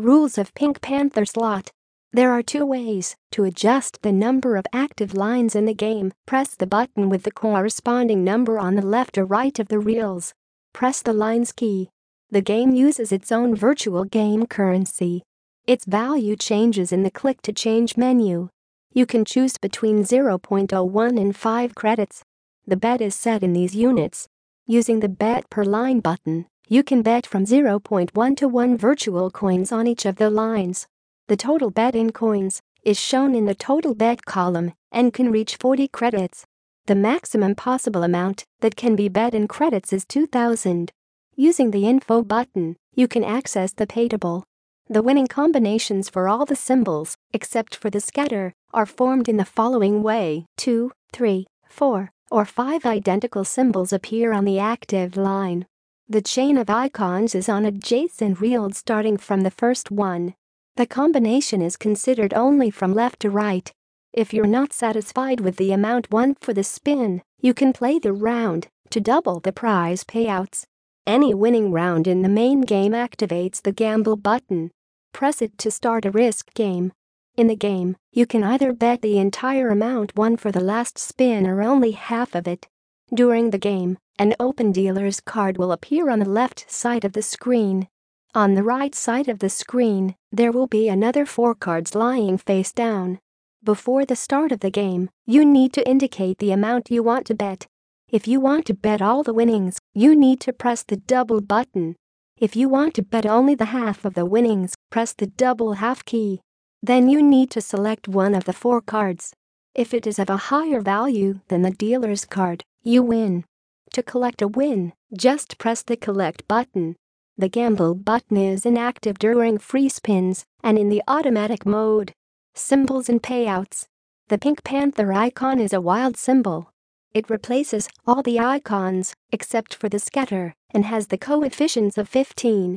Rules of Pink Panther slot. There are two ways to adjust the number of active lines in the game. Press the button with the corresponding number on the left or right of the reels. Press the lines key. The game uses its own virtual game currency. Its value changes in the click to change menu. You can choose between 0.01 and 5 credits. The bet is set in these units. Using the bet per line button, you can bet from 0.1 to 1 virtual coins on each of the lines. The total bet in coins is shown in the total bet column and can reach 40 credits. The maximum possible amount that can be bet in credits is 2,000. Using the info button, you can access the pay table. The winning combinations for all the symbols, except for the scatter, are formed in the following way. 2, 3, 4, or 5 identical symbols appear on the active line. The chain of icons is on adjacent reels starting from the first one. The combination is considered only from left to right. If you're not satisfied with the amount won for the spin, you can play the round to double the prize payouts. Any winning round in the main game activates the gamble button. Press it to start a risk game. In the game, you can either bet the entire amount won for the last spin or only half of it. During the game, an open dealer's card will appear on the left side of the screen. On the right side of the screen, there will be another 4 cards lying face down. Before the start of the game, you need to indicate the amount you want to bet. If you want to bet all the winnings, you need to press the double button. If you want to bet only the half of the winnings, press the double half key. Then you need to select one of the 4 cards. If it is of a higher value than the dealer's card, you win. To collect a win, just press the collect button. The gamble button is inactive during free spins and in the automatic mode. Symbols and payouts. The Pink Panther icon is a wild symbol. It replaces all the icons except for the scatter and has the coefficients of 15,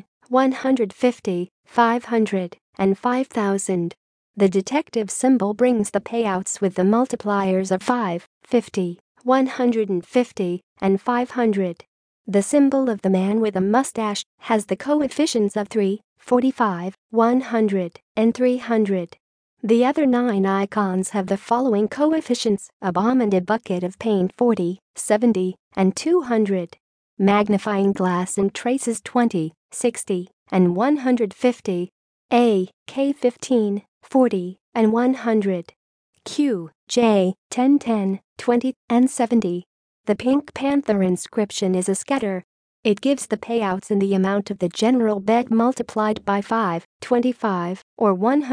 150, 500, and 5,000. The detective symbol brings the payouts with the multipliers of 5, 50, 150, and 500. The symbol of the man with a mustache has the coefficients of 3, 45, 100, and 300. The other 9 icons have the following coefficients: a bomb and a bucket of paint 40, 70, and 200. Magnifying glass and traces 20, 60, and 150. A, K 15, 40, and 100. Q, J, 10, 10, 20, and 70. The Pink Panther inscription is a scatter. It gives the payouts in the amount of the general bet multiplied by 5, 25, or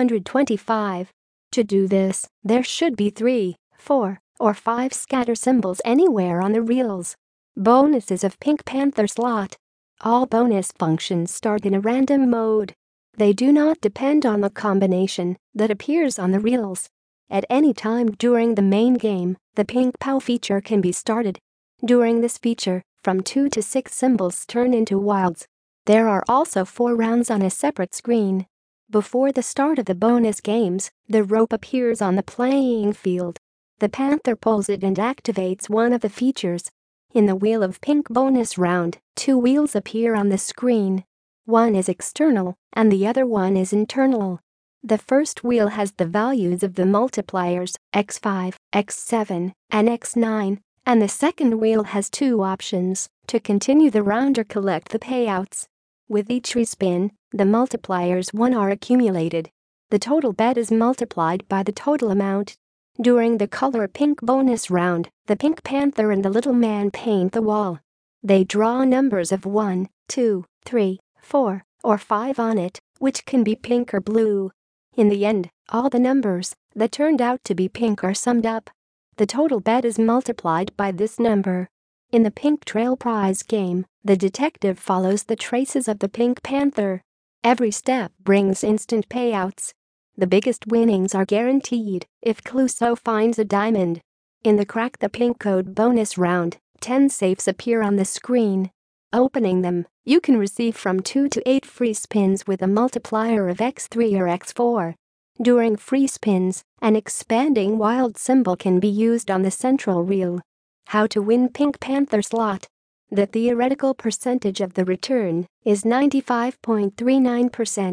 125. To do this, there should be 3, 4, or 5 scatter symbols anywhere on the reels. Bonuses of Pink Panther slot. All bonus functions start in a random mode. They do not depend on the combination that appears on the reels. At any time during the main game, the Pink Pow feature can be started. During this feature, from 2 to 6 symbols turn into wilds. There are also 4 rounds on a separate screen. Before the start of the bonus games, the rope appears on the playing field. The Panther pulls it and activates one of the features. In the Wheel of Pink bonus round, 2 wheels appear on the screen. One is external, and the other one is internal. The first wheel has the values of the multipliers, x5, x7, and x9, and the second wheel has 2 options, to continue the round or collect the payouts. With each respin, the multipliers won are accumulated. The total bet is multiplied by the total amount. During the color pink bonus round, the Pink Panther and the little man paint the wall. They draw numbers of 1, 2, 3, 4, or 5 on it, which can be pink or blue. In the end, all the numbers that turned out to be pink are summed up. The total bet is multiplied by this number. In the Pink Trail prize game, the detective follows the traces of the Pink Panther. Every step brings instant payouts. The biggest winnings are guaranteed if Clouseau finds a diamond. In the Crack the Pink Code bonus round, 10 safes appear on the screen. Opening them, you can receive from 2 to 8 free spins with a multiplier of x3 or x4. During free spins, an expanding wild symbol can be used on the central reel. How to win Pink Panther slot. The theoretical percentage of the return is 95.39%.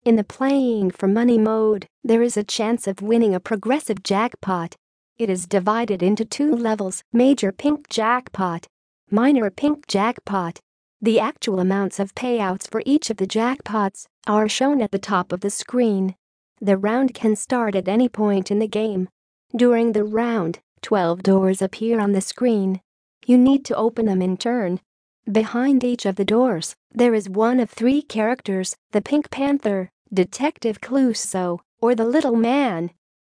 In the playing for money mode, there is a chance of winning a progressive jackpot. It is divided into 2 levels: major pink jackpot, minor pink jackpot. The actual amounts of payouts for each of the jackpots are shown at the top of the screen. The round can start at any point in the game. During the round, 12 doors appear on the screen. You need to open them in turn. Behind each of the doors, there is one of 3 characters: the Pink Panther, Detective Clouseau, or the Little Man.